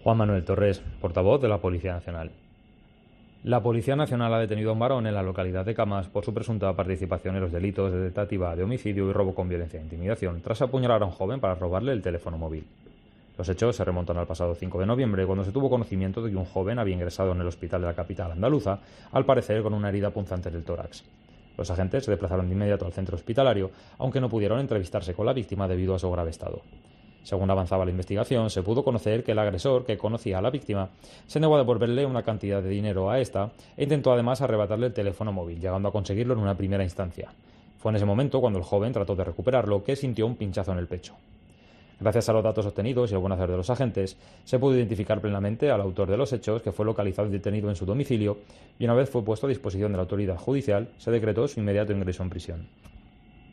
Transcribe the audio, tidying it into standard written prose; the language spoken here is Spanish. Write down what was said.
Juan Manuel Torres, portavoz de la Policía Nacional. La Policía Nacional ha detenido a un varón en la localidad de Camas por su presunta participación en los delitos de tentativa de homicidio y robo con violencia e intimidación, tras apuñalar a un joven para robarle el teléfono móvil. Los hechos se remontan al pasado 5 de noviembre, cuando se tuvo conocimiento de que un joven había ingresado en el hospital de la capital andaluza, al parecer con una herida punzante en el tórax. Los agentes se desplazaron de inmediato al centro hospitalario, aunque no pudieron entrevistarse con la víctima debido a su grave estado. Según avanzaba la investigación, se pudo conocer que el agresor, que conocía a la víctima, se negó a devolverle una cantidad de dinero a esta e intentó además arrebatarle el teléfono móvil, llegando a conseguirlo en una primera instancia. Fue en ese momento, cuando el joven trató de recuperarlo, que sintió un pinchazo en el pecho. Gracias a los datos obtenidos y al buen hacer de los agentes, se pudo identificar plenamente al autor de los hechos, que fue localizado y detenido en su domicilio, y una vez fue puesto a disposición de la autoridad judicial, se decretó su inmediato ingreso en prisión.